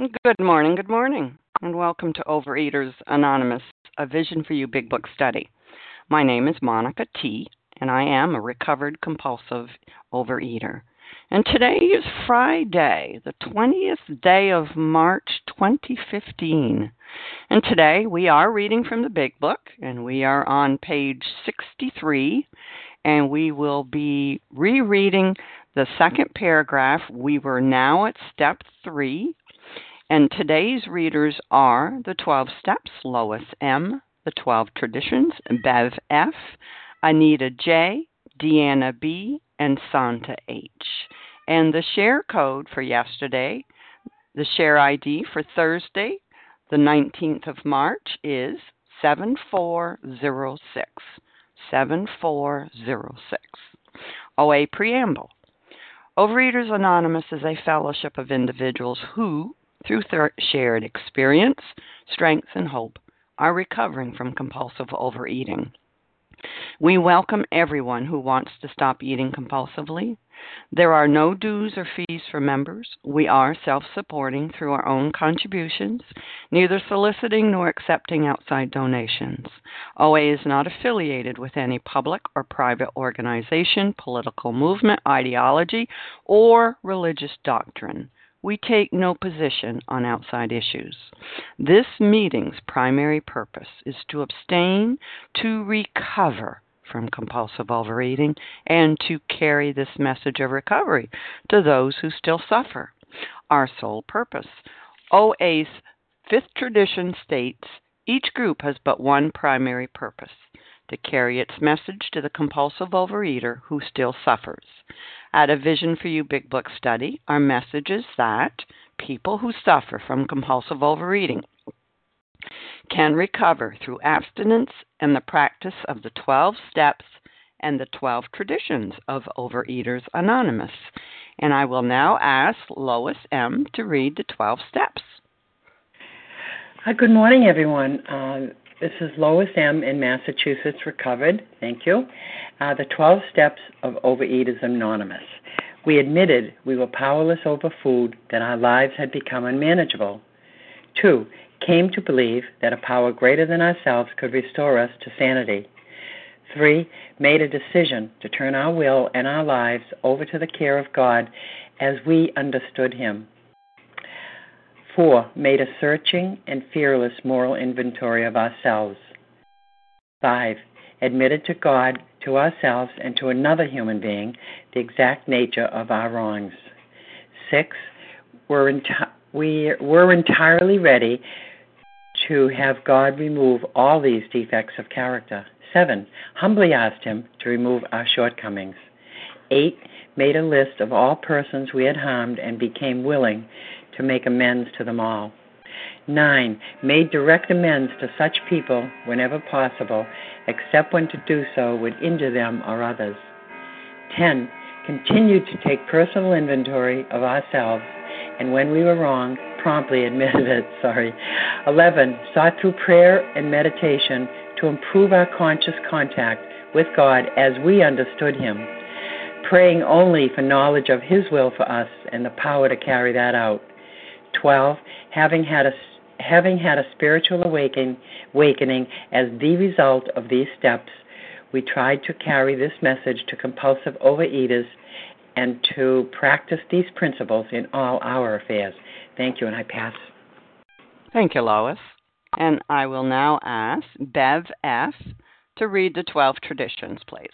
Good morning, and welcome to Overeaters Anonymous, a Vision for You Big Book study. My name is Monica T., and I am a recovered compulsive overeater. And today is Friday, the 20th day of March 2015. And today we are reading from the Big Book, and we are on page 63, and we will be rereading the second paragraph. We were now at step 3. And today's readers are the 12 Steps, Lois M., the 12 Traditions, Bev F., Anita J., Deanna B., and Santa H. And the share code for yesterday, the share ID for Thursday, the 19th of March, is 7406. 7406. OA Preamble. Overeaters Anonymous is a fellowship of individuals who, through shared experience, strength, and hope, are recovering from compulsive overeating. We welcome everyone who wants to stop eating compulsively. There are no dues or fees for members. We are self-supporting through our own contributions, neither soliciting nor accepting outside donations. OA is not affiliated with any public or private organization, political movement, ideology, or religious doctrine. We take no position on outside issues. This meeting's primary purpose is to abstain, to recover from compulsive overeating, and to carry this message of recovery to those who still suffer. Our sole purpose. OA's fifth tradition states each group has but one primary purpose: to carry its message to the compulsive overeater who still suffers. At a Vision for You Big Book study, our message is that people who suffer from compulsive overeating can recover through abstinence and the practice of the 12 steps and the 12 traditions of Overeaters Anonymous. And I will now ask Lois M. to read the 12 steps. Good morning, everyone. This is Lois M. in Massachusetts, recovered. Thank you. The 12 steps of Overeaters Anonymous. We admitted we were powerless over food, that our lives had become unmanageable. 2. Came to believe that a power greater than ourselves could restore us to sanity. 3. Made a decision to turn our will and our lives over to the care of God as we understood Him. 4. Made a searching and fearless moral inventory of ourselves. 5. Admitted to God, to ourselves, and to another human being the exact nature of our wrongs. 6. We were entirely ready to have God remove all these defects of character. 7. Humbly asked Him to remove our shortcomings. 8. Made a list of all persons we had harmed and became willing to make amends to them all. 9. Made direct amends to such people whenever possible, except when to do so would injure them or others. 10. Continued to take personal inventory of ourselves, and when we were wrong, promptly admitted it. 11. Sought through prayer and meditation to improve our conscious contact with God as we understood Him, praying only for knowledge of His will for us and the power to carry that out. 12. Having had a spiritual awakening as the result of these steps, we tried to carry this message to compulsive overeaters and to practice these principles in all our affairs. Thank you, and I pass. Thank you, Lois. And I will now ask Bev F. to read the 12 traditions, please.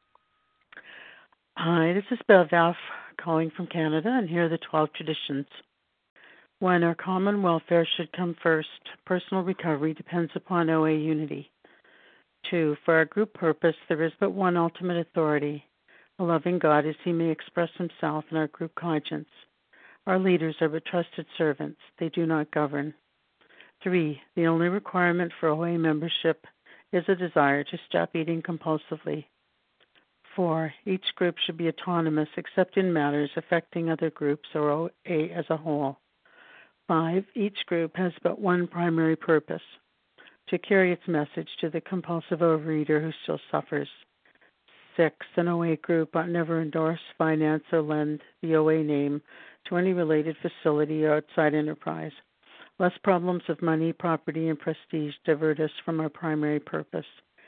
Hi, this is Bev F. calling from Canada, and here are the 12 traditions. 1. Our common welfare should come first. Personal recovery depends upon OA unity. 2. For our group purpose, there is but one ultimate authority, a loving God as He may express Himself in our group conscience. Our leaders are but trusted servants. They do not govern. 3. The only requirement for OA membership is a desire to stop eating compulsively. 4. Each group should be autonomous except in matters affecting other groups or OA as a whole. 5. Each group has but one primary purpose: to carry its message to the compulsive overeater who still suffers. 6. An OA group ought never endorse, finance, or lend the OA name to any related facility or outside enterprise. Less problems of money, property, and prestige divert us from our primary purpose.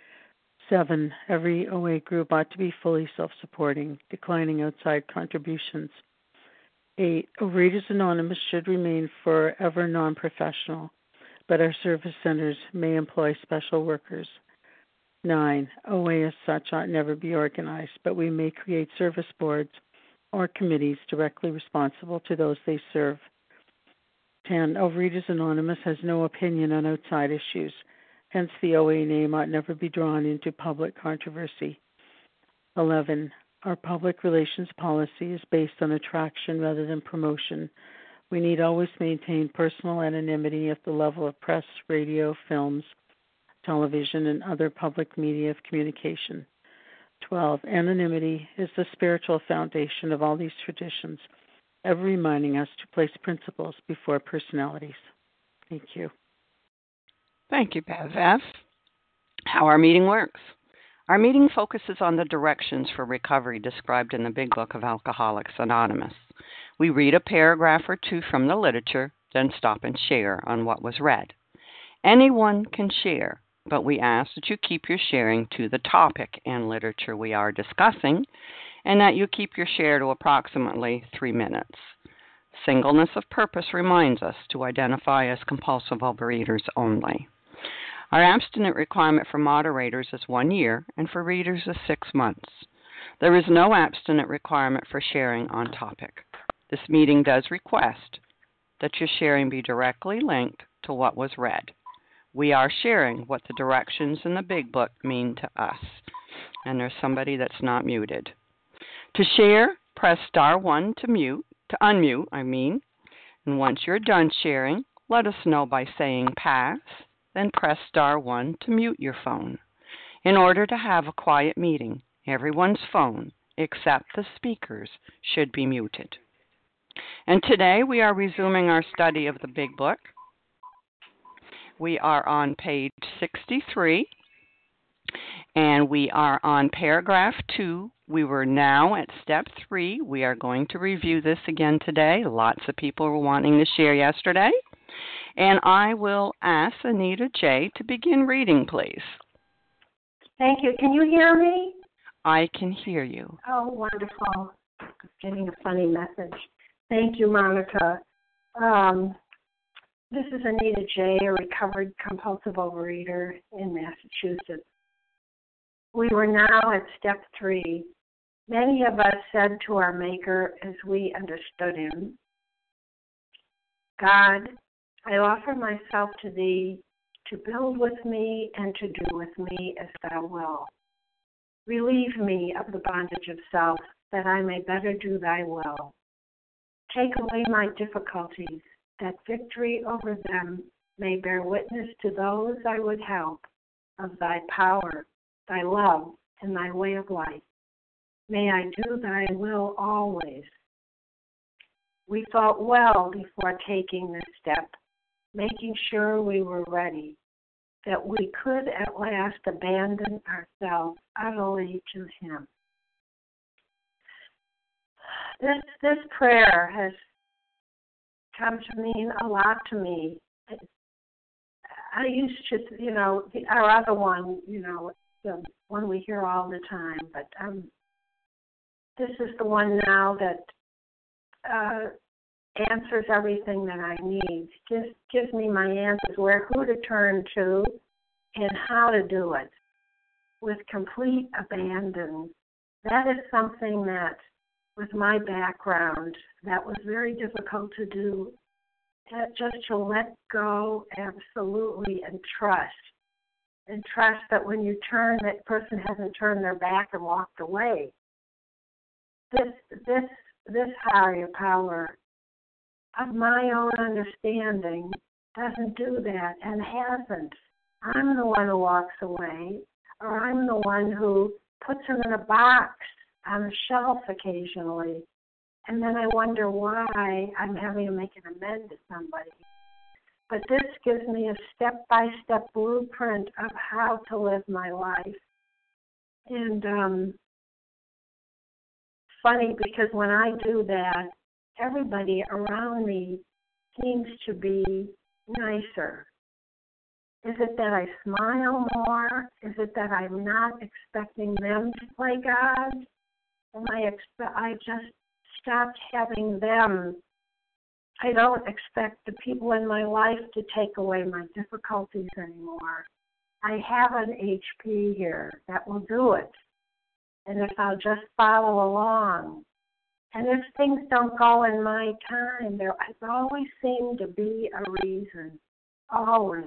7. Every OA group ought to be fully self-supporting, declining outside contributions. 8. Overeaters Anonymous should remain forever non-professional, but our service centers may employ special workers. 9. OA as such ought never be organized, but we may create service boards or committees directly responsible to those they serve. 10. Overeaters Anonymous has no opinion on outside issues. Hence, the OA name ought never be drawn into public controversy. 11. Our public relations policy is based on attraction rather than promotion. We need always maintain personal anonymity at the level of press, radio, films, television, and other public media of communication. 12. Anonymity is the spiritual foundation of all these traditions, ever reminding us to place principles before personalities. Thank you. Thank you, Bev F. How our meeting works. Our meeting focuses on the directions for recovery described in the Big Book of Alcoholics Anonymous. We read a paragraph or two from the literature, then stop and share on what was read. Anyone can share, but we ask that you keep your sharing to the topic and literature we are discussing, and that you keep your share to approximately 3 minutes. Singleness of purpose reminds us to identify as compulsive overeaters only. Our abstinent requirement for moderators is 1 year, and for readers is 6 months. There is no abstinent requirement for sharing on topic. This meeting does request that your sharing be directly linked to what was read. We are sharing what the directions in the Big Book mean to us. And there's somebody that's not muted. To share, press star 1 to unmute. And once you're done sharing, let us know by saying pass, then press star 1 to mute your phone. In order to have a quiet meeting, everyone's phone, except the speaker's, should be muted. And today we are resuming our study of the Big Book. We are on page 63, and we are on paragraph 2. We were now at step 3. We are going to review this again today. Lots of people were wanting to share yesterday. And I will ask Anita J. to begin reading, please. Thank you. Can you hear me? I can hear you. Oh, wonderful. I'm getting a funny message. Thank you, Monica. This is Anita J., a recovered compulsive overeater in Massachusetts. We were now at step 3. Many of us said to our Maker as we understood him, God, I offer myself to thee to build with me and to do with me as thou wilt. Relieve me of the bondage of self, that I may better do thy will. Take away my difficulties, that victory over them may bear witness to those I would help of thy power, thy love, and thy way of life. May I do thy will always. We thought well before taking this step, making sure we were ready, that we could at last abandon ourselves utterly to him. This prayer has come to mean a lot to me. I used to, our other one, the one we hear all the time, but this is the one now that answers everything that I need. Just gives me my answers, who to turn to and how to do it with complete abandon. That is something that, with my background, that was very difficult to do, just to let go absolutely and trust that when you turn, that person hasn't turned their back and walked away. This higher power of my own understanding doesn't do that and hasn't. I'm the one who walks away, or I'm the one who puts them in a box on a shelf occasionally, and then I wonder why I'm having to make an amend to somebody. But this gives me a step-by-step blueprint of how to live my life. And funny, because when I do that, everybody around me seems to be nicer? Is it that I smile more? Is it that I'm not expecting them to play God? I just stopped having them. I don't expect the people in my life to take away my difficulties anymore. I have an HP here that will do it. And if I'll just follow along. And if things don't go in my time, there always seemed to be a reason. Always.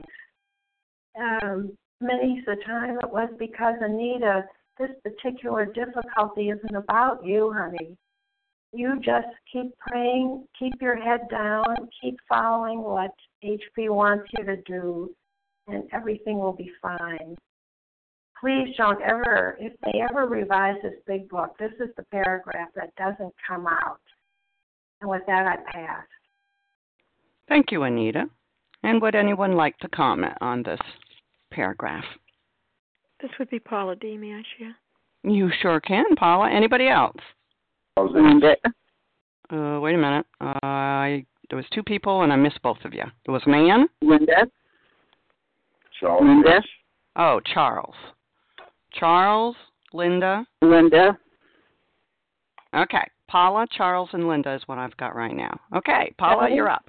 Many of the time it was because, Anita, this particular difficulty isn't about you, honey. You just keep praying, keep your head down, keep following what HP wants you to do, and everything will be fine. Please don't ever, if they ever revise this big book, this is the paragraph that doesn't come out. And with that, I pass. Thank you, Anita. And would anyone like to comment on this paragraph? This would be Paula D. May I share? You sure can, Paula. Anybody else? Linda. Wait a minute. There was two people, and I missed both of you. There was Nan? Linda. Charles. Linda. Oh, Charles. Charles, Linda. Linda. Okay. Paula, Charles, and Linda is what I've got right now. Okay, Paula, you're up.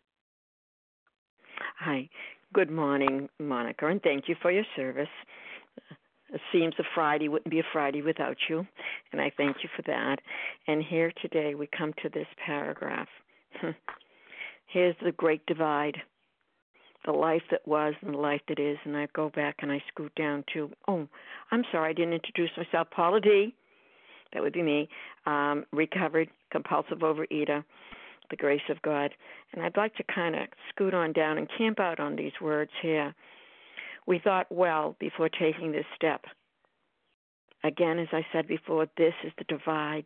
Hi. Good morning, Monica, and thank you for your service. It seems a Friday wouldn't be a Friday without you, and I thank you for that. And here today we come to this paragraph. Here's the great divide, the life that was and the life that is, and I go back and I scoot down to, I'm sorry, I didn't introduce myself, Paula D., that would be me, recovered, compulsive overeater, the grace of God. And I'd like to kind of scoot on down and camp out on these words here. We thought well before taking this step. Again, as I said before, this is the divide.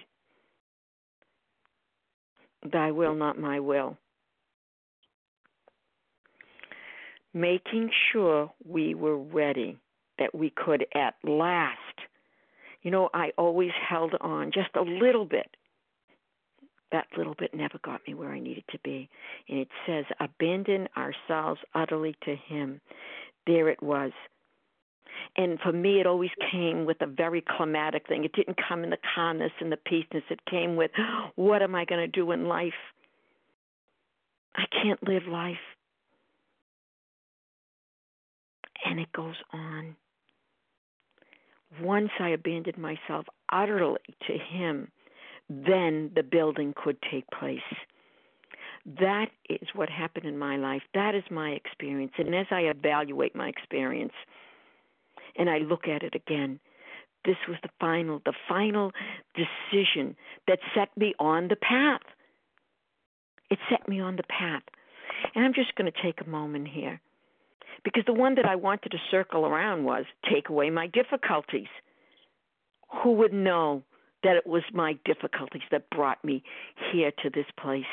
Thy will, not my will. Making sure we were ready, that we could at last. You know, I always held on just a little bit. That little bit never got me where I needed to be. And it says, abandon ourselves utterly to Him. There it was. And for me, it always came with a very climatic thing. It didn't come in the calmness and the peaceness. It came with, what am I going to do in life? I can't live life. And it goes on. Once I abandoned myself utterly to Him, then the building could take place. That is what happened in my life. That is my experience. And as I evaluate my experience and I look at it again, this was the final decision that set me on the path. It set me on the path. And I'm just going to take a moment here, because the one that I wanted to circle around was take away my difficulties. Who would know that it was my difficulties that brought me here to this place?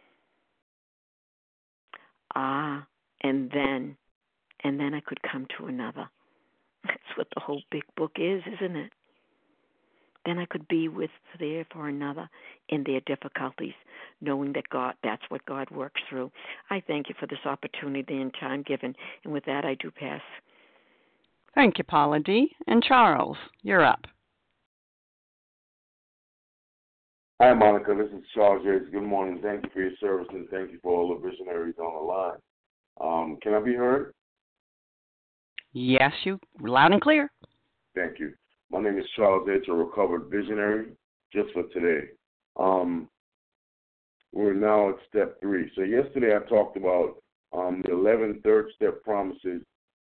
And then I could come to another. That's what the whole big book is, isn't it? Then I could be there for another in their difficulties, knowing that that's what God works through. I thank you for this opportunity and time given. And with that, I do pass. Thank you, Paula D. And Charles, you're up. Hi, Monica. This is Charles Yates. Good morning. Thank you for your service, and thank you for all the visionaries on the line. Can I be heard? Yes, you loud and clear. Thank you. My name is Charles Yates, a recovered visionary, just for today. We're now at step 3. So yesterday I talked about the 11 third-step promises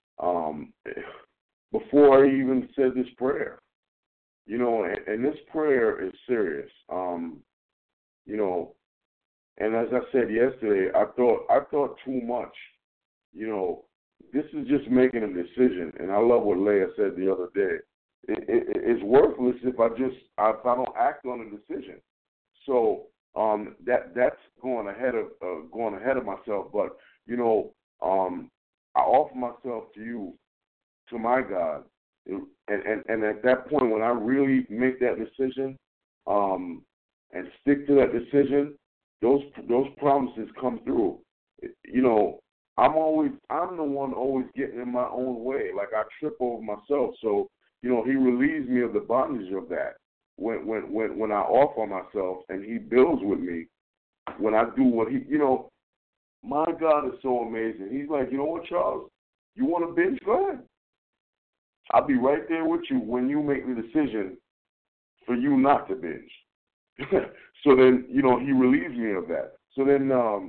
before I even said this prayer. You know, and this prayer is serious. You know, and as I said yesterday, I thought too much. You know, this is just making a decision, and I love what Leah said the other day. It's worthless if I don't act on a decision. So that's going ahead of myself. But you know, I offer myself to you, to my God. And at that point, when I really make that decision and stick to that decision, those promises come through. You know, I'm the one always getting in my own way. Like I trip over myself. So, you know, he relieves me of the bondage of that. When I offer myself and he builds with me, when I do what he, you know, my God is so amazing. He's like, you know what, Charles? You want to binge? Go ahead. I'll be right there with you when you make the decision for you not to binge. So then, you know, he relieves me of that. So then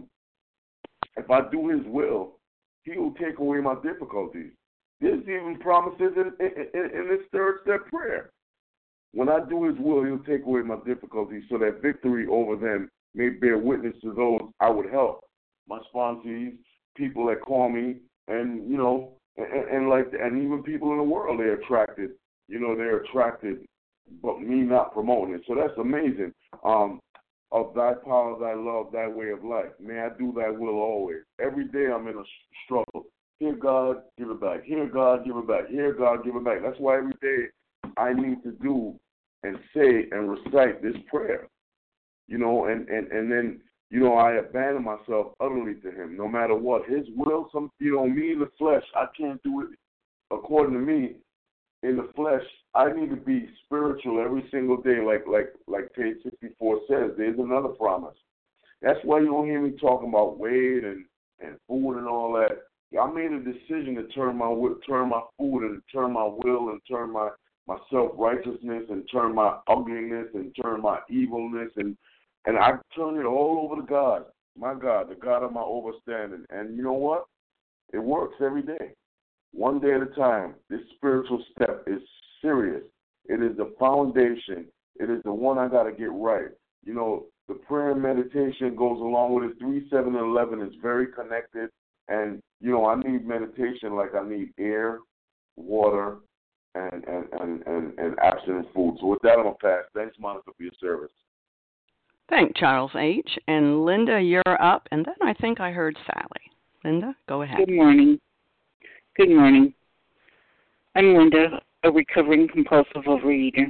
if I do his will, he will take away my difficulties. There's even promises in this third step prayer. When I do his will, he'll take away my difficulties so that victory over them may bear witness to those I would help. My sponsees, people that call me, and, you know, and even people in the world, they're attracted. You know, they're attracted, but me not promoting it. So that's amazing. Of thy power, thy love, thy way of life. May I do thy will always. Every day I'm in a struggle. Here, God, give it back. Here, God, give it back. Here, God, give it back. That's why every day I need to do and say and recite this prayer. You know, and then, you know, I abandon myself utterly to him, no matter what. His will, you know, me in the flesh, I can't do it according to me. In the flesh, I need to be spiritual every single day, like page 64 says. There's another promise. That's why you don't hear me talking about weight and food and all that. I made a decision to turn my food and turn my will and turn my self-righteousness and turn my ugliness and turn my evilness and I turn it all over to God, my God, the God of my overstanding. And you know what? It works every day. One day at a time. This spiritual step is serious. It is the foundation. It is the one I got to get right. You know, the prayer and meditation goes along with it. 3, 7, and 11 is very connected. And, you know, I need meditation like I need air, water, and abstinent food. So with that, I'm going to pass. Thanks, Monica, for your service. Thank Charles H. And Linda, you're up. And then I think I heard Sally. Linda, go ahead. Good morning. Good morning. I'm Linda, a recovering compulsive overeater.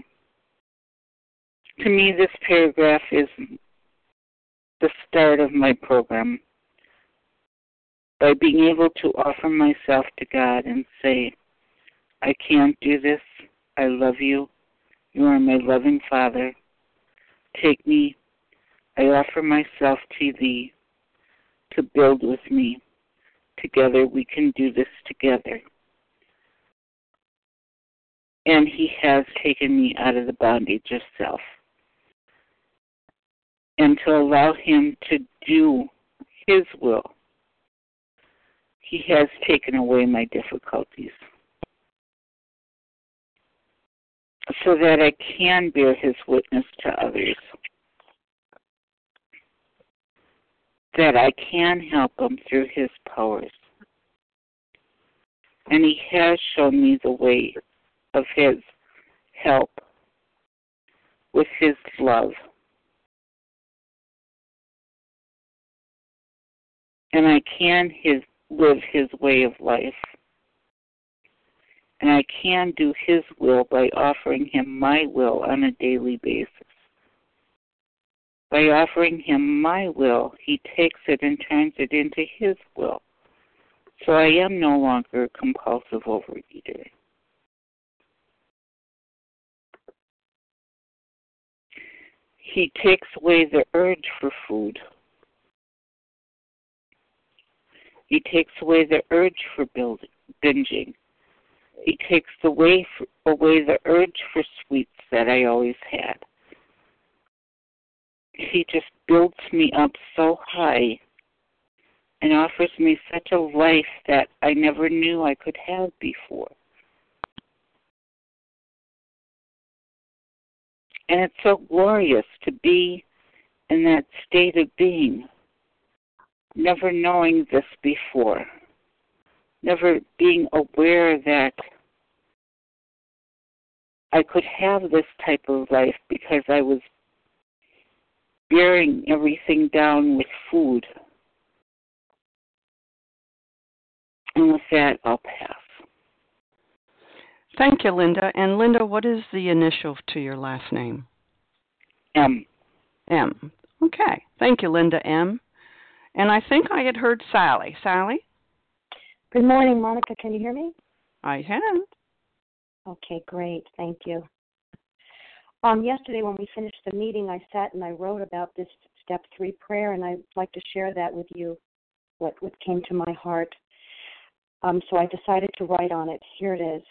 To me, this paragraph is the start of my program. By being able to offer myself to God and say, I can't do this. I love you. You are my loving Father. Take me. I offer myself to Thee to build with me. Together we can do this together. And He has taken me out of the bondage of self. And to allow Him to do His will, He has taken away my difficulties so that I can bear His witness to others, that I can help them through His powers. And He has shown me the way of His help with His love. And I can live His way of life. And I can do His will by offering Him my will on a daily basis. By offering Him my will, He takes it and turns it into His will. So I am no longer a compulsive overeater. He takes away the urge for food. He takes away the urge for binging. He takes away the urge for sweets that I always had. He just builds me up so high and offers me such a life that I never knew I could have before. And it's so glorious to be in that state of being, never knowing this before, never being aware that I could have this type of life because I was bearing everything down with food. And with that, I'll pass. Thank you, Linda. And Linda, what is the initial to your last name? M. M. Okay. Thank you, Linda M. And I think I had heard Sally. Sally? Good morning, Monica. Can you hear me? I can. Okay, great. Thank you. Yesterday when we finished the meeting, I sat and I wrote about this step 3 prayer, and I'd like to share that with you, what came to my heart. So I decided to write on it. Here it is.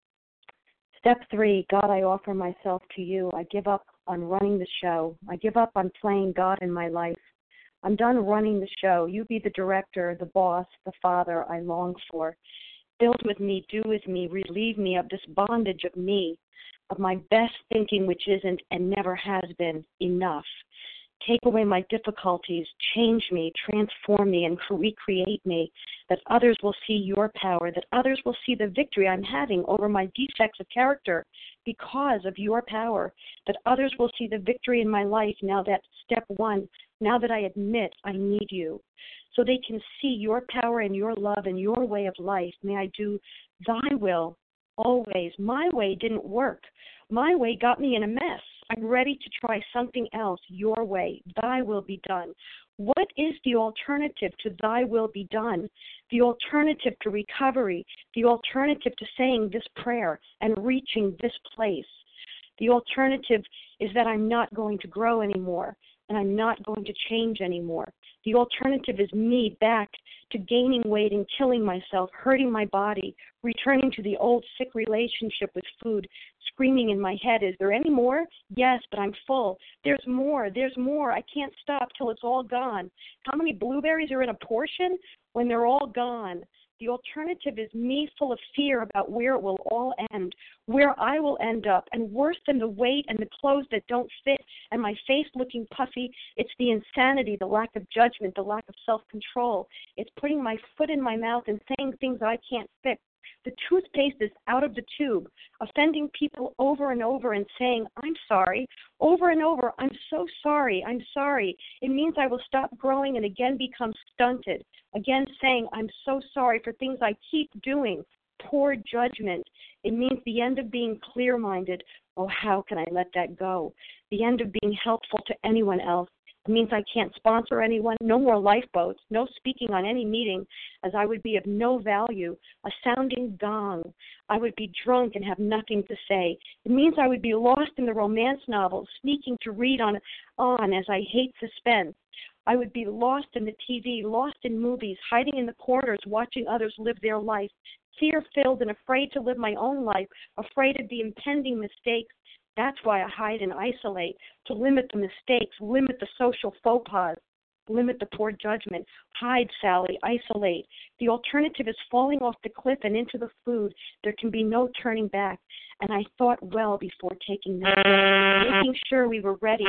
Step 3, God, I offer myself to you. I give up on running the show. I give up on playing God in my life. I'm done running the show. You be the director, the boss, the father I long for. Build with me, do with me, relieve me of this bondage of me, of my best thinking which isn't and never has been enough. Take away my difficulties, change me, transform me, and recreate me, that others will see your power, that others will see the victory I'm having over my defects of character because of your power, that others will see the victory in my life now that step 1, now that I admit I need you, so they can see your power and your love and your way of life. May I do thy will always. My way didn't work. My way got me in a mess. I'm ready to try something else, your way. Thy will be done. What is the alternative to thy will be done? The alternative to recovery, the alternative to saying this prayer and reaching this place. The alternative is that I'm not going to grow anymore and I'm not going to change anymore. The alternative is me back to gaining weight and killing myself, hurting my body, returning to the old sick relationship with food, screaming in my head, is there any more? Yes, but I'm full. There's more. I can't stop till it's all gone. How many blueberries are in a portion when they're all gone? The alternative is me full of fear about where it will all end, where I will end up, and worse than the weight and the clothes that don't fit and my face looking puffy, it's the insanity, the lack of judgment, the lack of self-control. It's putting my foot in my mouth and saying things I can't fix. The toothpaste is out of the tube, offending people over and over and saying, I'm sorry, over and over, I'm so sorry, I'm sorry. It means I will stop growing and again become stunted, again saying, I'm so sorry for things I keep doing, poor judgment. It means the end of being clear-minded. Oh, how can I let that go? The end of being helpful to anyone else. It means I can't sponsor anyone, no more lifeboats, no speaking on any meeting, as I would be of no value, a sounding gong. I would be drunk and have nothing to say. It means I would be lost in the romance novels, sneaking to read on as I hate suspense. I would be lost in the TV, lost in movies, hiding in the corners, watching others live their life, fear-filled and afraid to live my own life, afraid of the impending mistakes. That's why I hide and isolate, to limit the mistakes, limit the social faux pas, limit the poor judgment. Hide, Sally, isolate. The alternative is falling off the cliff and into the food. There can be no turning back. And I thought well before taking this step, making sure we were ready,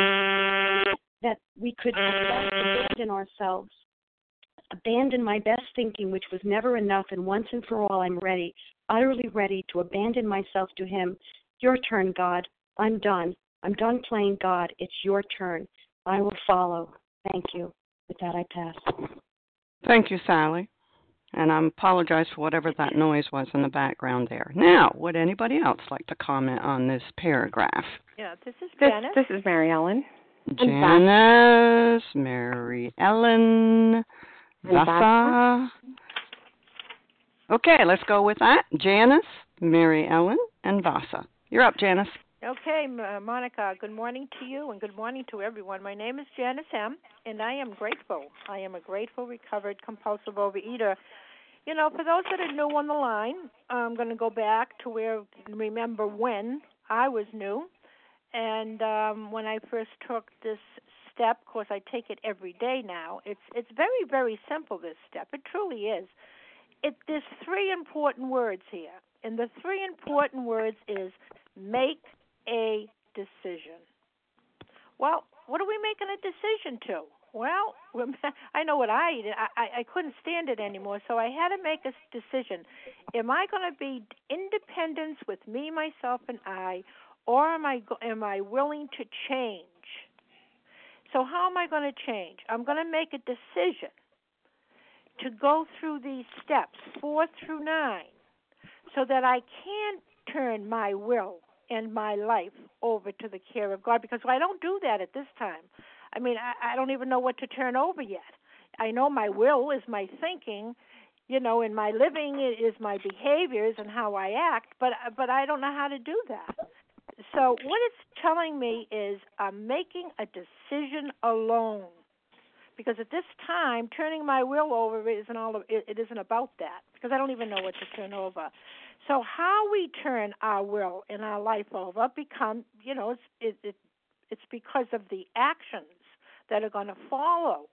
that we could abandon ourselves, abandon my best thinking, which was never enough, and once and for all I'm ready, utterly ready to abandon myself to him. Your turn, God. I'm done. I'm done playing God. It's your turn. I will follow. Thank you. With that, I pass. Thank you, Sally. And I apologize for whatever that noise was in the background there. Now, would anybody else like to comment on this paragraph? Yeah, this is Janice. This is Mary Ellen. Janice, Mary Ellen, Vasa. Okay, let's go with that. Janice, Mary Ellen, and Vasa. You're up, Janice. Okay, Monica, good morning to you and good morning to everyone. My name is Janice M., and I am grateful. I am a grateful, recovered, compulsive overeater. You know, for those that are new on the line, I'm going to go back to remember when I was new. And when I first took this step, of course, I take it every day now. It's very, very simple, this step. It truly is. There's 3 important words here. And the 3 important words is make a decision. Well, what are we making a decision to? Well, I know what I eat. I couldn't stand it anymore, so I had to make a decision. Am I going to be independence with me, myself, and I, or am I willing to change? So how am I going to change? I'm going to make a decision to go through these steps, 4 through 9, so that I can turn my will and my life over to the care of God, because I don't do that at this time. I mean, I don't even know what to turn over yet. I know my will is my thinking, and my living is my behaviors and how I act, but I don't know how to do that. So what it's telling me is I'm making a decision alone. Because at this time, turning my will over it isn't about that, because I don't even know what to turn over. So how we turn our will in our life over it's because of the actions that are going to follow.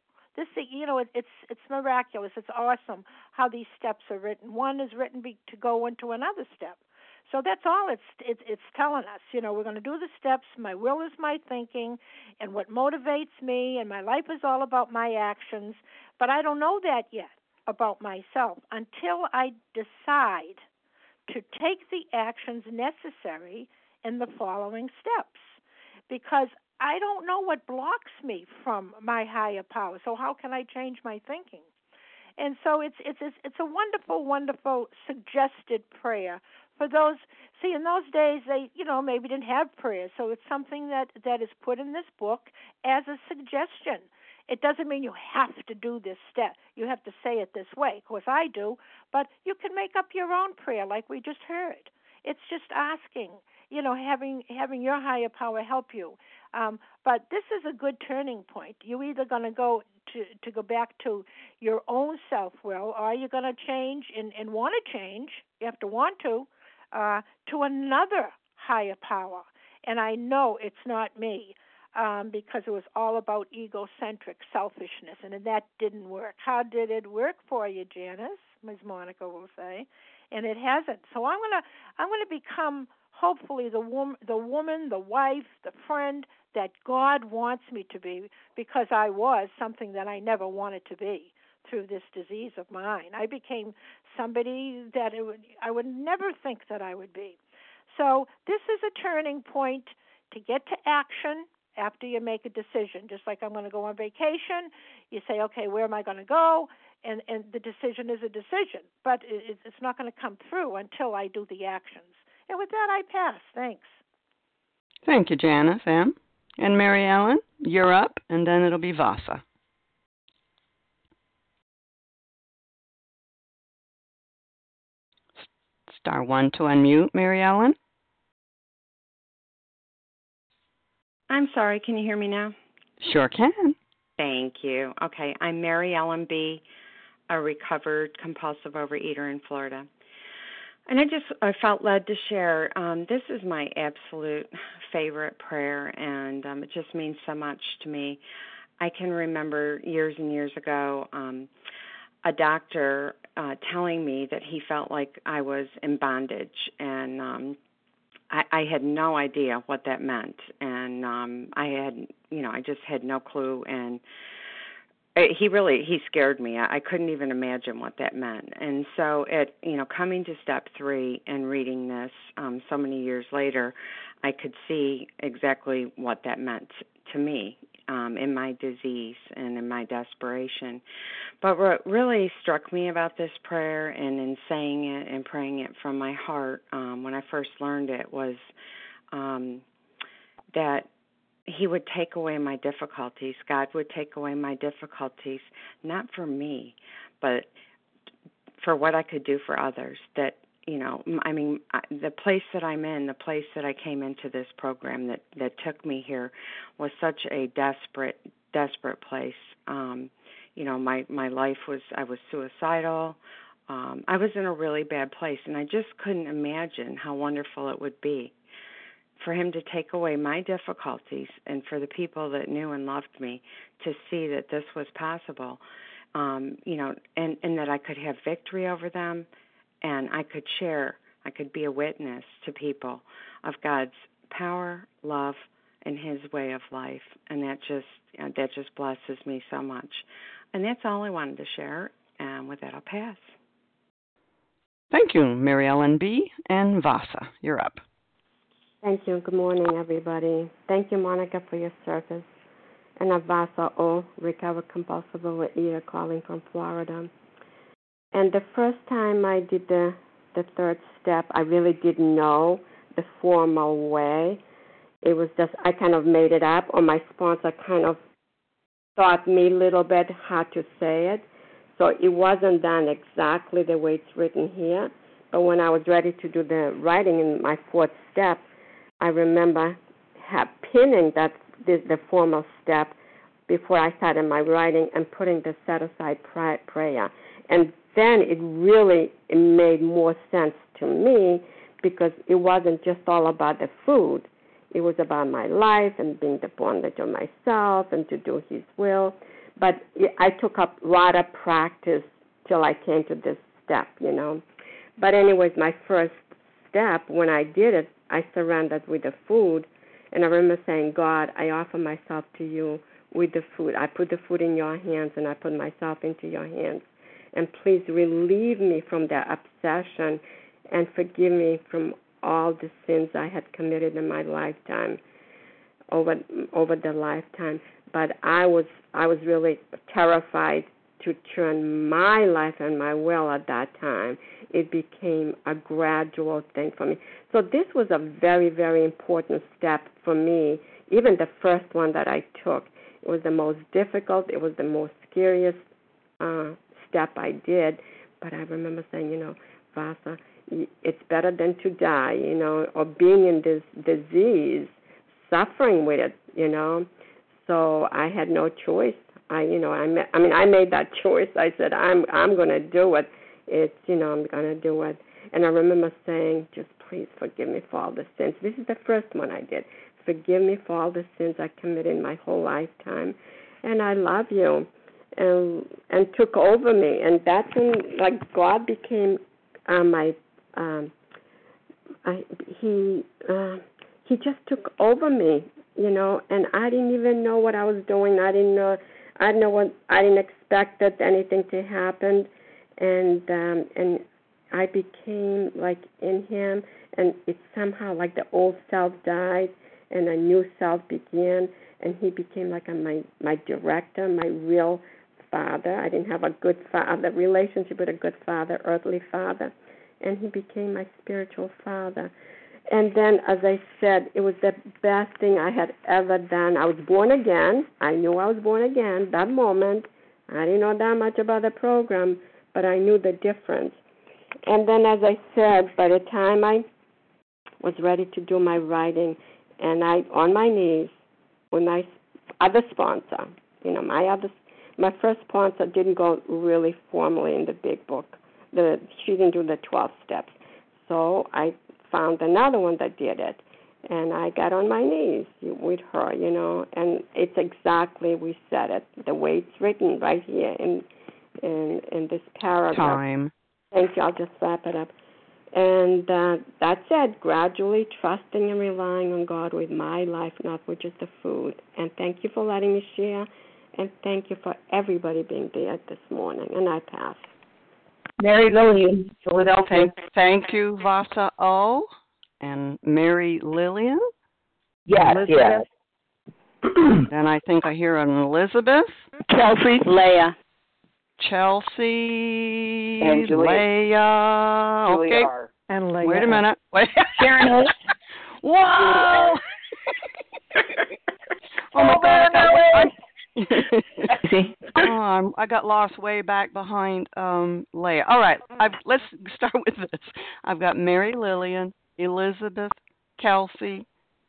It's miraculous. It's awesome how these steps are written. One is written to go into another step. So that's all it's telling us. We're going to do the steps. My will is my thinking and what motivates me, and my life is all about my actions. But I don't know that yet about myself until I decide to take the actions necessary in the following steps, because I don't know what blocks me from my higher power. So how can I change my thinking? And so it's a wonderful, wonderful suggested prayer for those. See, in those days they maybe didn't have prayers, so it's something that is put in this book as a suggestion. It doesn't mean you have to do this step. You have to say it this way. Of course, I do, but you can make up your own prayer, like we just heard. It's just asking, having your higher power help you. But this is a good turning point. You're either going to go back to your own self-will, or you're going to change and want to change. You have to want to another higher power. And I know it's not me, because it was all about egocentric selfishness, and that didn't work. How did it work for you, Janice? Ms. Monica will say, and it hasn't. So I'm gonna become, hopefully, the woman, the wife, the friend that God wants me to be, because I was something that I never wanted to be through this disease of mine. I became somebody that I would never think that I would be. So this is a turning point to get to action after you make a decision. Just like I'm going to go on vacation, you say, okay, where am I going to go? And the decision is a decision, but it's not going to come through until I do the actions. And with that, I pass. Thanks. Thank you, Janice M. And Mary Ellen, you're up, and then it'll be Vasa. Star 1 to unmute, Mary Ellen. I'm sorry, can you hear me now? Sure can. Thank you. Okay, I'm Mary Ellen B., a recovered compulsive overeater in Florida. And I felt led to share. This is my absolute favorite prayer, and it just means so much to me. I can remember years and years ago a doctor telling me that he felt like I was in bondage, and I had no idea what that meant, and I just had no clue, and he scared me. I couldn't even imagine what that meant. And so coming to step 3 and reading this so many years later, I could see exactly what that meant to me in my disease and in my desperation. But what really struck me about this prayer, and in saying it and praying it from my heart when I first learned it, was that He would take away my difficulties. God would take away my difficulties, not for me, but for what I could do for others. That, the place that I'm in, the place that I came into this program that took me here was such a desperate place. My life I was suicidal. I was in a really bad place, and I just couldn't imagine how wonderful it would be for Him to take away my difficulties, and for the people that knew and loved me to see that this was possible, and that I could have victory over them, and I could share, I could be a witness to people of God's power, love, and His way of life, and that just blesses me so much. And that's all I wanted to share, and with that I'll pass. Thank you, Mary Ellen B. And Vasa, you're up. Thank you. Good morning, everybody. Thank you, Monica, for your service. And Vasa O., recovered compulsive overeater, calling from Florida. And the first time I did the third step, I really didn't know the formal way. It was just, I kind of made it up, or my sponsor kind of taught me a little bit how to say it. So it wasn't done exactly the way it's written here. But when I was ready to do the writing in my fourth step, I remember pinning the formal step before I started my writing and putting the set-aside prayer. And then it made more sense to me because it wasn't just all about the food. It was about my life and being the bondage of myself and to do His will. But I took up a lot of practice till I came to this step, But anyways, my first step, when I did it, I surrendered with the food. And I remember saying, God, I offer myself to you with the food. I put the food in your hands and I put myself into your hands. And please relieve me from that obsession and forgive me from all the sins I had committed in my lifetime, over the lifetime. But I was really terrified to turn my life and my will at that time. It became a gradual thing for me. So this was a very, very important step for me, even the first one that I took. It was the most difficult. It was the most scariest step I did. But I remember saying, Vasa, it's better than to die, or being in this disease, suffering with it, So I had no choice. I made that choice. I said, I'm going to do it. I'm going to do it. And I remember saying, just please forgive me for all the sins. This is the first one I did. Forgive me for all the sins I committed in my whole lifetime. And I love you. And took over me. And that's when, God became he just took over me, and I didn't even know what I was doing. I didn't expect anything to happen, and I became in Him, and it's somehow like the old self died, and a new self began, and He became my director, my real father. I didn't have a good father relationship with a good father, earthly father, and He became my spiritual father. And then, as I said, it was the best thing I had ever done. I was born again. I knew I was born again that moment. I didn't know that much about the program, but I knew the difference. And then, as I said, by the time I was ready to do my writing, and I, on my knees, with my other sponsor, my first sponsor didn't go really formally in the big book. She didn't do the 12 steps. So I found another one that did it, and I got on my knees with her, and it's exactly, we said it, the way it's written right here in this paragraph. Time. Thank you. I'll just wrap it up. And that's it, gradually trusting and relying on God with my life, not with just the food. And thank you for letting me share, and thank you for everybody being there this morning. And I pass. Mary Lillian, Philadelphia. Thank you, Vasa O. And Mary Lillian? Yes, yes. And I think I hear an Elizabeth. Chelsea. Leah. Chelsea. And Leah. Okay. And Leah. Wait a minute. Wait. Sharon. Whoa! Oh, my God. I got lost way back behind Leah. All right, let's start with this. I've got Mary Lillian, Elizabeth, Chelsea,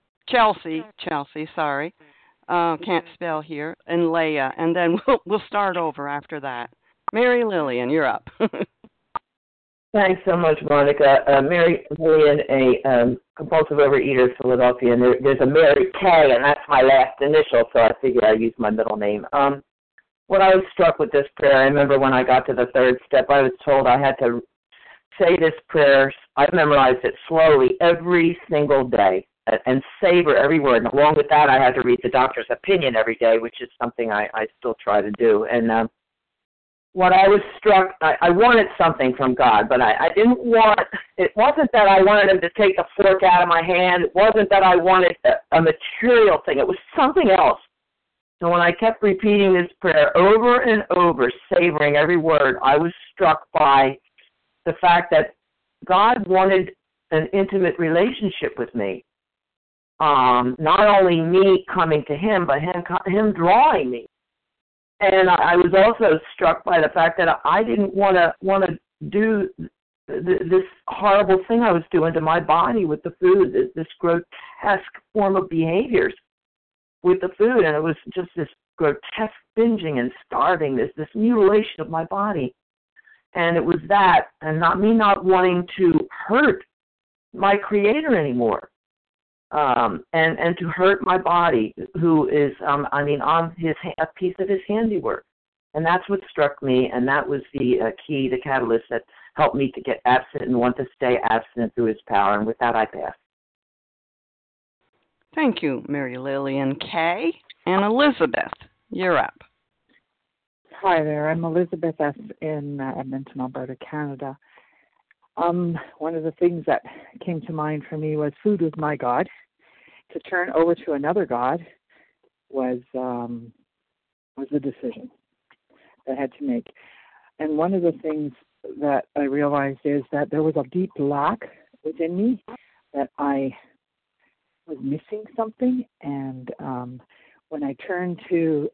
sorry, can't spell here, and Leah, and then we'll start over after that. Mary Lillian, you're up. Thanks so much, Monica. Mary Lillian, a compulsive overeater, Philadelphia, and there's a Mary K, and that's my last initial, so I figured I'd use my middle name. What I was struck with this prayer, I remember when I got to the third step, I was told I had to say this prayer. I memorized it slowly every single day and savor every word. And along with that, I had to read the doctor's opinion every day, which is something I still try to do. And what I was struck, I wanted something from God, but I didn't want, it wasn't that I wanted him to take the fork out of my hand. It wasn't that I wanted a material thing. It was something else. So when I kept repeating this prayer over and over, savoring every word, I was struck by the fact that God wanted an intimate relationship with me. Not only me coming to him, but him drawing me. And I was also struck by the fact that I didn't want to do this horrible thing I was doing to my body with the food, this grotesque form of behaviors with the food, and it was just this grotesque binging and starving, this mutilation of my body. And it was that, and not me not wanting to hurt my Creator anymore, and to hurt my body, who is, on a piece of His handiwork. And that's what struck me, and that was the key, the catalyst that helped me to get abstinent and want to stay abstinent through His power. And with that, I pass. Thank you, Mary Lillian Kay. And Elizabeth, you're up. Hi there. I'm Elizabeth S. in Edmonton, Alberta, Canada. One of the things that came to mind for me was food was my God. To turn over to another God was a decision that I had to make. And one of the things that I realized is that there was a deep lack within me, that I was missing something. And when I turned to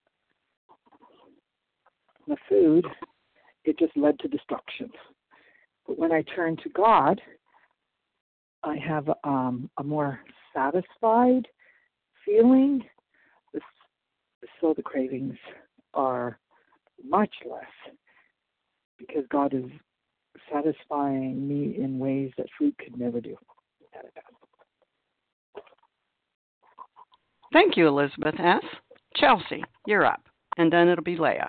the food, it just led to destruction. But when I turn to God, I have a more satisfied feeling. So the cravings are much less, because God is satisfying me in ways that food could never do. Thank you, Elizabeth S. Chelsea, you're up. And then it'll be Leah.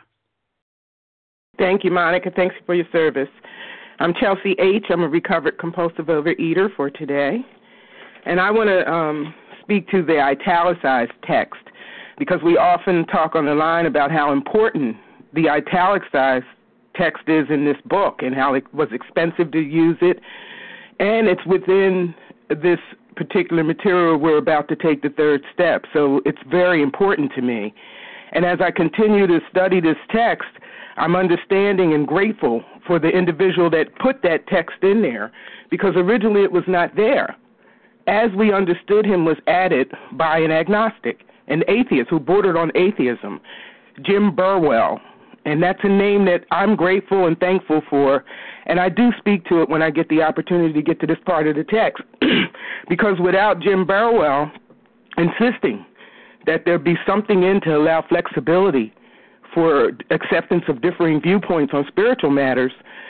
Thank you, Monica. Thanks for your service. I'm Chelsea H. I'm a recovered compulsive overeater for today. And I want to speak to the italicized text, because we often talk on the line about how important the italicized text is in this book and how it was expensive to use it. And it's within this particular material we're about to take the third step. So it's very important to me. And as I continue to study this text, I'm understanding and grateful for the individual that put that text in there, because originally it was not there. As we understood him was added by an agnostic, an atheist who bordered on atheism, Jim Burwell. And that's a name that I'm grateful and thankful for. And I do speak to it when I get the opportunity to get to this part of the text, because without Jim Burwell insisting that there be something in to allow flexibility for acceptance of differing viewpoints on spiritual matters,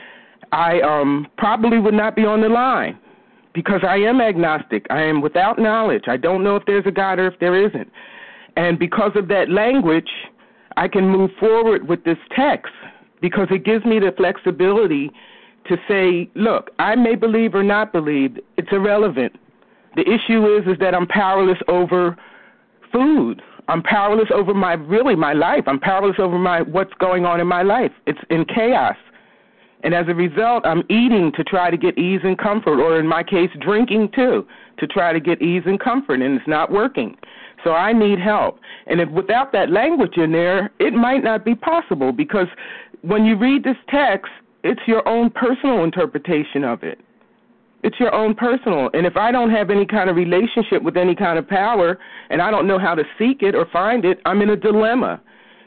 I probably would not be on the line, because I am agnostic. I am without knowledge. I don't know if there's a God or if there isn't. And because of that language, I can move forward with this text, because it gives me the flexibility to say, look, I may believe or not believe. It's irrelevant. The issue is that I'm powerless over food. I'm powerless over my life. I'm powerless over what's going on in my life. It's in chaos. And as a result, I'm eating to try to get ease and comfort, or in my case, drinking too, to try to get ease and comfort, and it's not working. So I need help. And if without that language in there, it might not be possible, because when you read this text, it's your own personal interpretation of it. It's your own personal. And if I don't have any kind of relationship with any kind of power, and I don't know how to seek it or find it, I'm in a dilemma.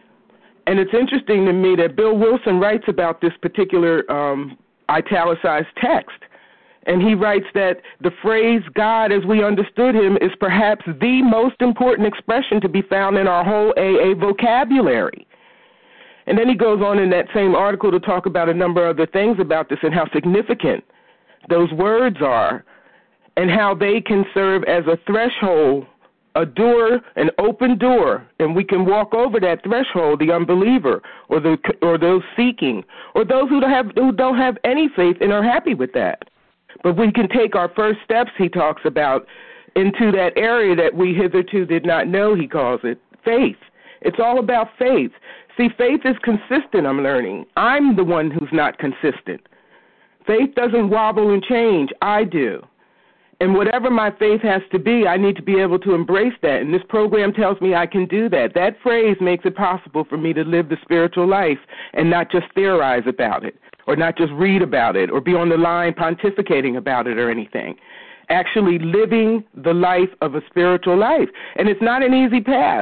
And it's interesting to me that Bill Wilson writes about this particular italicized text. And he writes that the phrase God as we understood him is perhaps the most important expression to be found in our whole AA vocabulary. And then he goes on in that same article to talk about a number of other things about this and how significant those words are, and how they can serve as a threshold, a door, an open door, and we can walk over that threshold, the unbeliever or those seeking, or those who don't have any faith and are happy with that. But we can take our first steps, he talks about, into that area that we hitherto did not know, he calls it, faith. It's all about faith. See, faith is consistent, I'm learning. I'm the one who's not consistent. Faith doesn't wobble and change. I do. And whatever my faith has to be, I need to be able to embrace that. And this program tells me I can do that. That phrase makes it possible for me to live the spiritual life and not just theorize about it, or not just read about it, or be on the line pontificating about it or anything. Actually living the life of a spiritual life. And it's not an easy path.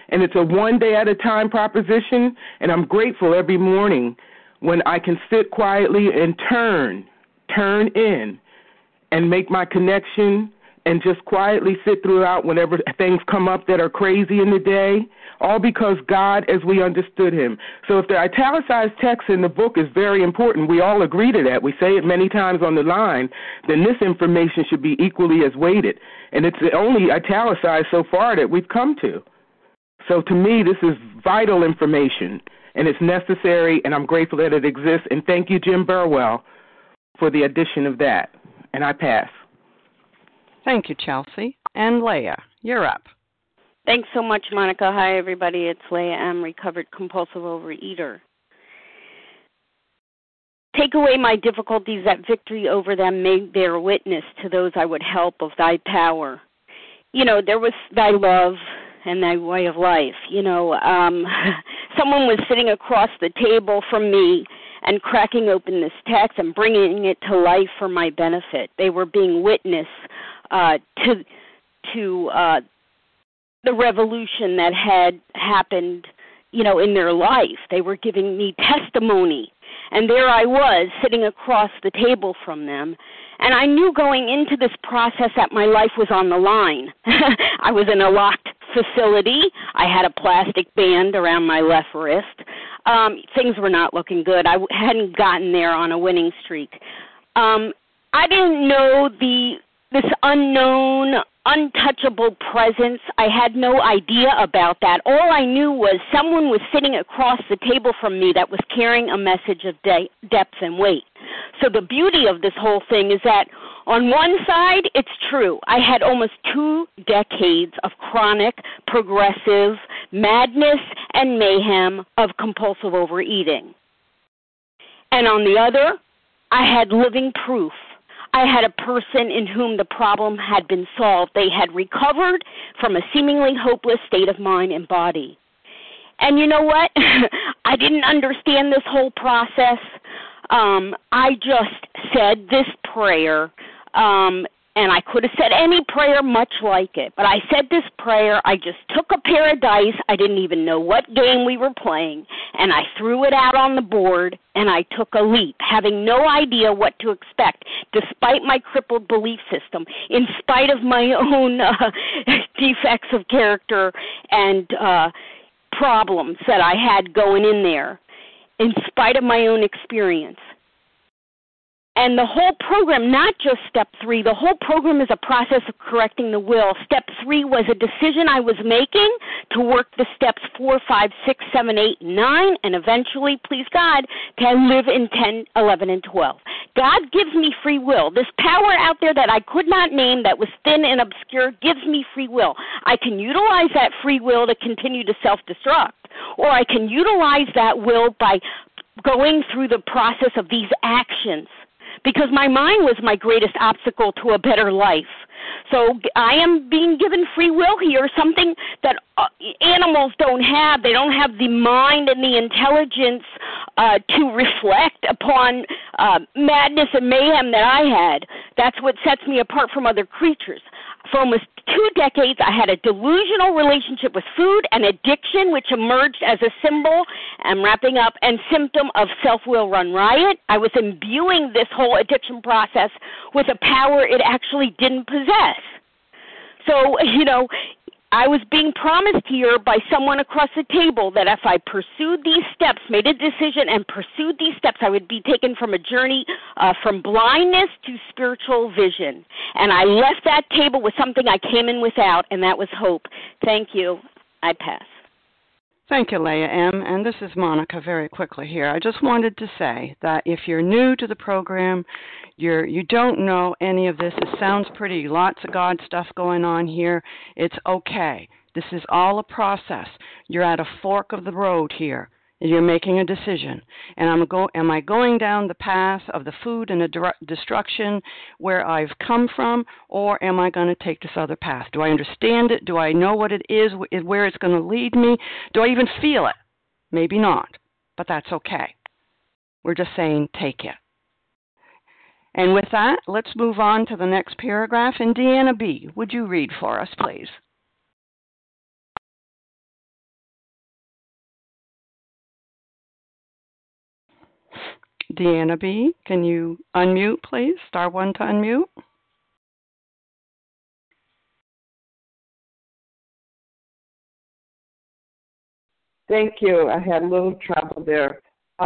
and it's a one day at a time proposition, and I'm grateful every morning when I can sit quietly and turn in and make my connection and just quietly sit throughout whenever things come up that are crazy in the day, all because God as we understood him. So if the italicized text in the book is very important, we all agree to that, we say it many times on the line, then this information should be equally as weighted. And it's the only italicized so far that we've come to. So to me, this is vital information, and it's necessary, and I'm grateful that it exists. And thank you, Jim Burwell, for the addition of that. And I pass. Thank you, Chelsea. And Leah, you're up. Thanks so much, Monica. Hi, everybody. It's Leah M., recovered compulsive overeater. Take away my difficulties, that victory over them may bear witness to those I would help of thy power. You know, there was thy love and thy way of life. You know, someone was sitting across the table from me and cracking open this text and bringing it to life for my benefit. They were being witness to the revolution that had happened, you know, in their life. They were giving me testimony. And there I was, sitting across the table from them. And I knew going into this process that my life was on the line. I was in a locked facility. I had a plastic band around my left wrist. Things were not looking good. I hadn't gotten there on a winning streak. I didn't know this unknown, untouchable presence. I had no idea about that. All I knew was someone was sitting across the table from me that was carrying a message of depth and weight. So the beauty of this whole thing is that on one side, it's true. I had almost 2 decades of chronic, progressive madness and mayhem of compulsive overeating. And on the other, I had living proof. I had a person in whom the problem had been solved. They had recovered from a seemingly hopeless state of mind and body. And you know what? I didn't understand this whole process. I just said this prayer, and I could have said any prayer much like it, but I said this prayer. I just took a pair of dice. I didn't even know what game we were playing, and I threw it out on the board, and I took a leap, having no idea what to expect, despite my crippled belief system, in spite of my own defects of character and problems that I had going in there, in spite of my own experience. And the whole program, not just step 3, the whole program is a process of correcting the will. Step 3 was a decision I was making to work the steps 4, 5, 6, 7, 8, 9, and eventually, please God, to live in 10, 11, and 12. God gives me free will. This power out there that I could not name, that was thin and obscure, gives me free will. I can utilize that free will to continue to self-destruct, or I can utilize that will by going through the process of these actions, because my mind was my greatest obstacle to a better life. So I am being given free will here, something that animals don't have. They don't have the mind and the intelligence to reflect upon madness and mayhem that I had. That's what sets me apart from other creatures. For almost 2 decades, I had a delusional relationship with food and addiction, which emerged as a symbol, I'm wrapping up, and symptom of self-will run riot. I was imbuing this whole addiction process with a power it actually didn't possess. So, you know, I was being promised here by someone across the table that if I pursued these steps, made a decision and pursued these steps, I would be taken from a journey from blindness to spiritual vision. And I left that table with something I came in without, and that was hope. Thank you. I pass. Thank you, Leah M. And this is Monica very quickly here. I just wanted to say that if you're new to the program, you don't know any of this. It sounds pretty, lots of God stuff going on here. It's okay. This is all a process. You're at a fork of the road here. You're making a decision. And am I going down the path of the food and the destruction where I've come from, or am I going to take this other path? Do I understand it? Do I know what it is, where it's going to lead me? Do I even feel it? Maybe not, but that's okay. We're just saying take it. And with that, let's move on to the next paragraph. And Deanna B., would you read for us, please? Deanna B., can you unmute, please? Star 1 to unmute. Thank you. I had a little trouble there.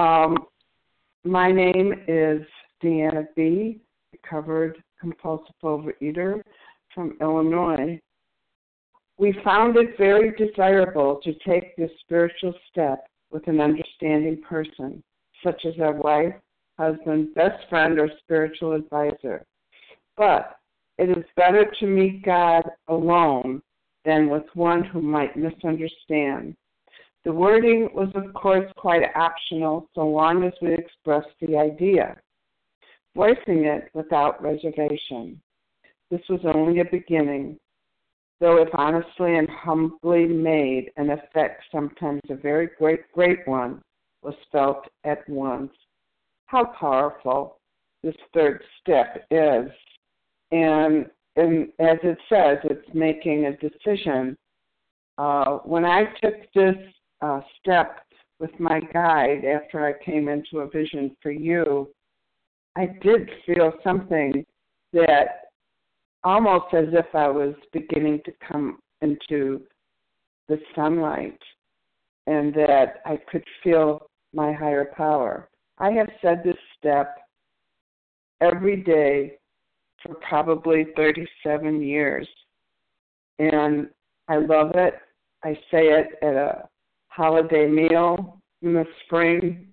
My name is Deanna B., recovered compulsive overeater from Illinois. We found it very desirable to take this spiritual step with an understanding person, such as our wife, husband, best friend, or spiritual advisor. But it is better to meet God alone than with one who might misunderstand. The wording was, of course, quite optional so long as we expressed the idea, voicing it without reservation. This was only a beginning, though if honestly and humbly made, an effect, sometimes a very great one, was felt at once. How powerful this third step is. And as it says, it's making a decision. When I took this step with my guide after I came into a vision for you, I did feel something that almost as if I was beginning to come into the sunlight and that I could feel my higher power. I have said this step every day for probably 37 years, and I love it. I say it at a holiday meal in the spring.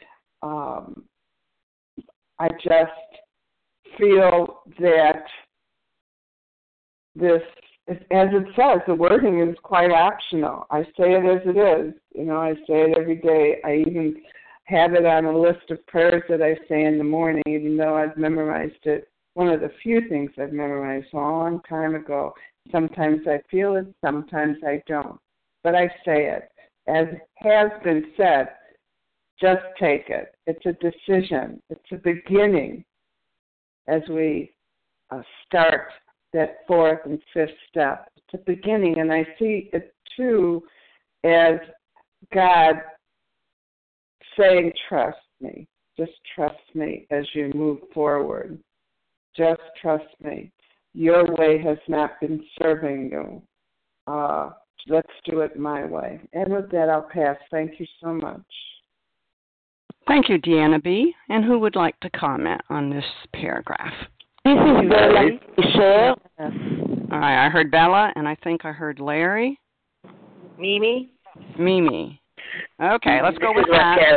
I just feel that this, as it says, the wording is quite optional. I say it as it is. I say it every day. I even have it on a list of prayers that I say in the morning, even though I've memorized it. One of the few things I've memorized a long time ago. Sometimes I feel it, sometimes I don't. But I say it. As has been said, just take it. It's a decision. It's a beginning as we start that fourth and fifth step. It's a beginning, and I see it too as God saying, trust me. Just trust me as you move forward. Just trust me. Your way has not been serving you. Let's do it my way. And with that, I'll pass. Thank you so much. Thank you, Deanna B. And who would like to comment on this paragraph? This is Bella. Share. All right, I heard Bella, and I think I heard Larry. Mimi. Okay, let's go with that.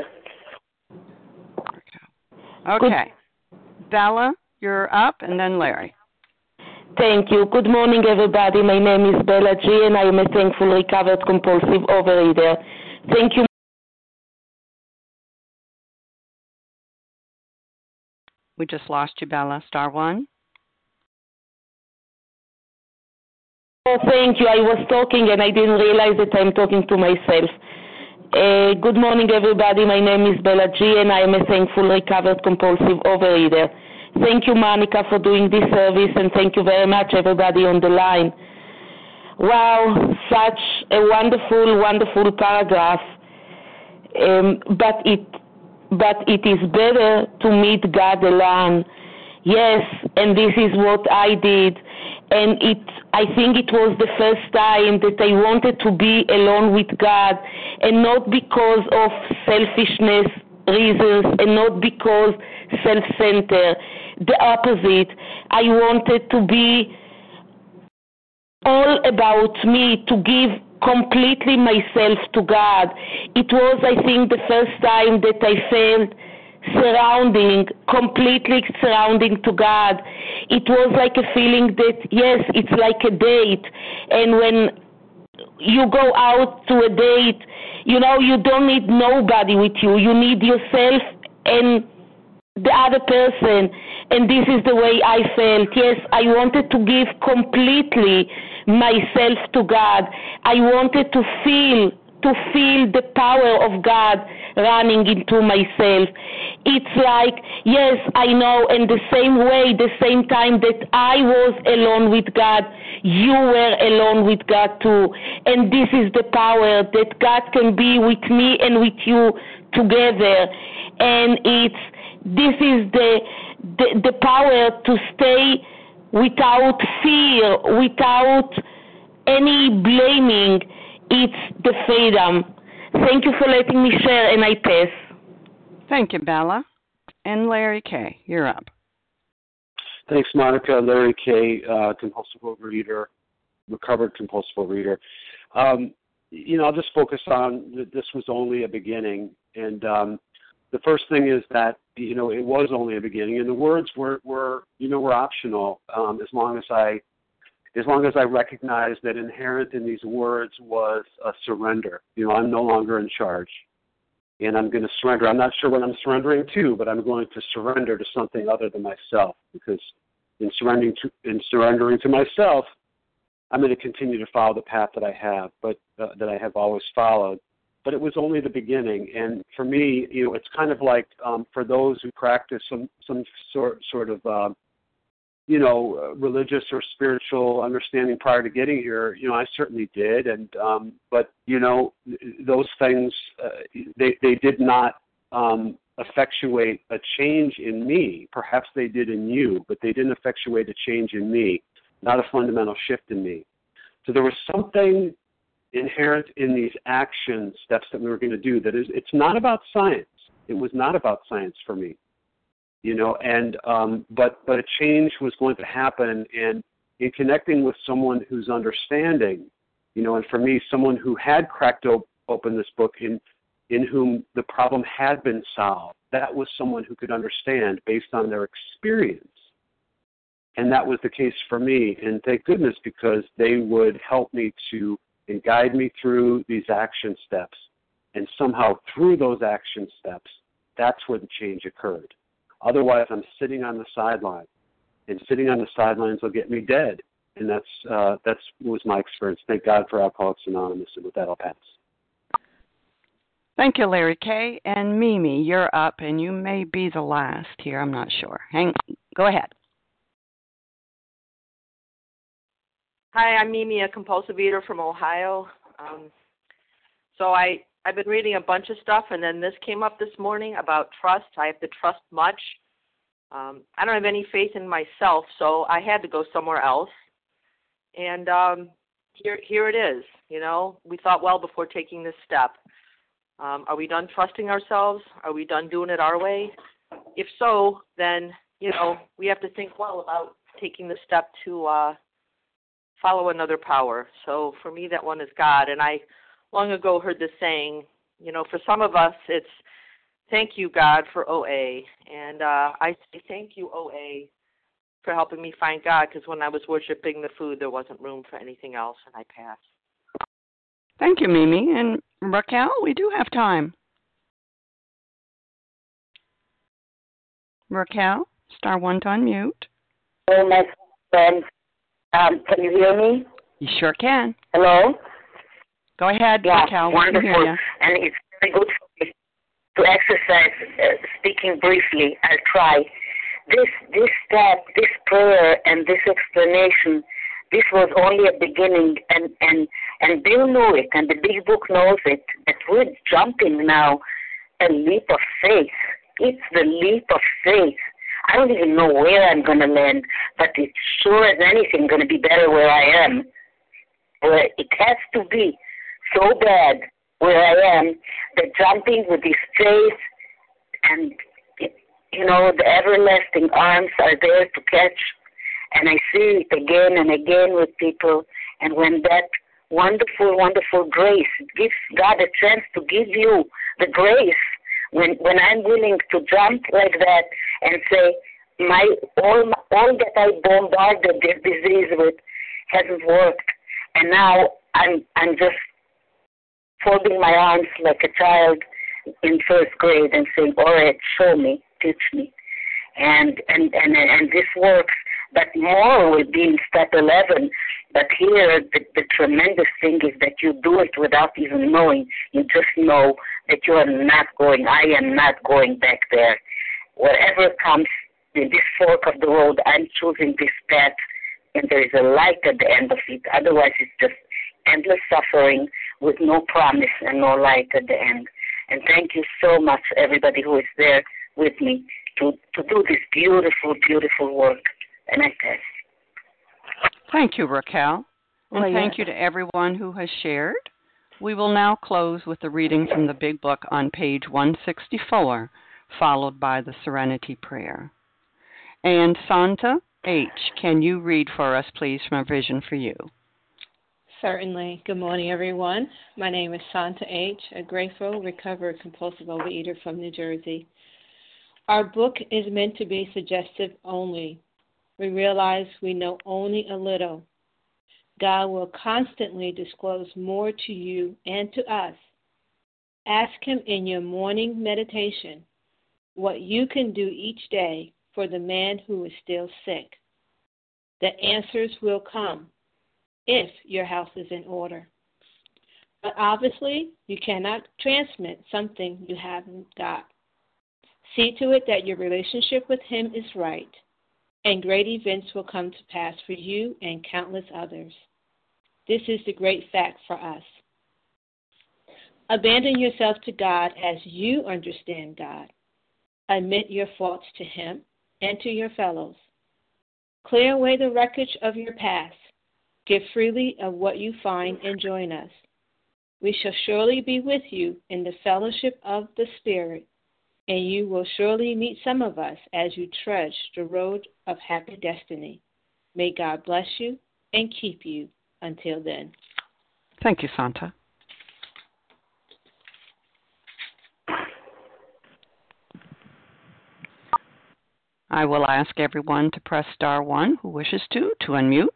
Okay. Bella, you're up, and then Larry. Thank you. Good morning, everybody. My name is Bella G., and I am a thankful recovered compulsive overeater. Thank you. We just lost you, Bella. Star 1. Oh, thank you. I was talking, and I didn't realize that I'm talking to myself. Good morning, everybody. My name is Bella G., and I am a thankful recovered compulsive overeater. Thank you, Monica, for doing this service, and thank you very much, everybody on the line. Wow, such a wonderful, wonderful paragraph. But it is better to meet God alone. Yes, and this is what I did. And I think it was the first time that I wanted to be alone with God, and not because of selfishness reasons and not because self-centered. The opposite. I wanted to be all about me, to give completely myself to God. It was, I think, the first time that I felt completely surrounding to God. It was like a feeling that, yes, it's like a date. And when you go out to a date, you don't need nobody with you. You need yourself and the other person. And this is the way I felt. Yes, I wanted to give completely myself to God. I wanted to feel the power of God running into myself. It's like, yes, I know, in the same way, the same time that I was alone with God, you were alone with God too. And this is the power that God can be with me and with you together. And this is the power to stay without fear, without any blaming. It's the freedom. Thank you for letting me share, and I pass. Thank you, Bella. And Larry K., you're up. Thanks, Monica. Larry K., compulsive overeater, recovered compulsive overeater. I'll just focus on that this was only a beginning. And the first thing is that, it was only a beginning. And the words were optional as long as I recognized that inherent in these words was a surrender. I'm no longer in charge. And I'm going to surrender. I'm not sure what I'm surrendering to, but I'm going to surrender to something other than myself, because in surrendering to myself, I'm going to continue to follow the path that I have, but that I have always followed. But it was only the beginning, and for me, it's kind of like for those who practice some sort of religious or spiritual understanding prior to getting here. I certainly did, and but those things they did not effectuate a change in me. Perhaps they did in you, but they didn't effectuate a change in me, not a fundamental shift in me. So there was something inherent in these action steps that we were going to do that it's not about science. It was not about science for me. But a change was going to happen, and in connecting with someone who's understanding, and for me, someone who had cracked open this book in whom the problem had been solved, that was someone who could understand based on their experience. And that was the case for me, and thank goodness, because they would help me to and guide me through these action steps, and somehow through those action steps, that's where the change occurred. Otherwise, I'm sitting on the sidelines, and sitting on the sidelines will get me dead. And that was my experience. Thank God for Alcoholics Anonymous, and with that, I'll pass. Thank you, Larry K. And Mimi, you're up, and you may be the last here. I'm not sure. Go ahead. Hi, I'm Mimi, a compulsive eater from Ohio. So I've been reading a bunch of stuff, and then this came up this morning about trust. I have to trust much. I don't have any faith in myself, so I had to go somewhere else. And here it is. We thought well before taking this step. Are we done trusting ourselves? Are we done doing it our way? If so, then, we have to think well about taking the step to follow another power. So for me, that one is God. And I long ago heard this saying, for some of us, it's thank you, God, for OA. And I say thank you, OA, for helping me find God, because when I was worshiping the food, there wasn't room for anything else, and I passed. Thank you, Mimi. And Raquel, we do have time. Raquel, star 1 to unmute. Hello, my friends. Can you hear me? You sure can. Hello? Go ahead, yeah, Raquel. Wonderful. We can hear you. And it's very good for me to exercise speaking briefly. I'll try. This step, this prayer, and this explanation, this was only a beginning, and Bill knew it, and the big book knows it, that we're jumping now a leap of faith. It's the leap of faith. I don't even know where I'm going to land, but it's sure as anything going to be better where I am. Where it has to be so bad where I am that jumping with this faith and, the everlasting arms are there to catch. And I see it again and again with people. And when that wonderful, wonderful grace, it gives God a chance to give you the grace. When I'm willing to jump like that and say, all that I bombarded this disease with hasn't worked, and now I'm just folding my arms like a child in first grade and saying, all right, show me, teach me, and this works. But more will be in step 11. But here, the tremendous thing is that you do it without even knowing. You just know that you are not going. I am not going back there. Whatever comes in this fork of the road, I'm choosing this path, and there is a light at the end of it. Otherwise, it's just endless suffering with no promise and no light at the end. And thank you so much, everybody who is there with me, to do this beautiful, beautiful work. And I pass. Thank you, Raquel. And Oh, thank you to everyone who has shared. We will now close with the reading from the Big Book on page 164, followed by the Serenity Prayer. And Santa H., can you read for us, please, from A Vision for You? Certainly. Good morning, everyone. My name is Santa H., a grateful, recovered, compulsive overeater from New Jersey. Our book is meant to be suggestive only. We realize we know only a little. God will constantly disclose more to you and to us. Ask Him in your morning meditation what you can do each day for the man who is still sick. The answers will come if your house is in order. But obviously, you cannot transmit something you haven't got. See to it that your relationship with Him is right, and great events will come to pass for you and countless others. This is the great fact for us. Abandon yourself to God as you understand God. Admit your faults to Him and to your fellows. Clear away the wreckage of your past. Give freely of what you find and join us. We shall surely be with you in the fellowship of the Spirit, and you will surely meet some of us as you trudge the road of happy destiny. May God bless you and keep you until then. Thank you, Santa. I will ask everyone to press star 1 who wishes to unmute.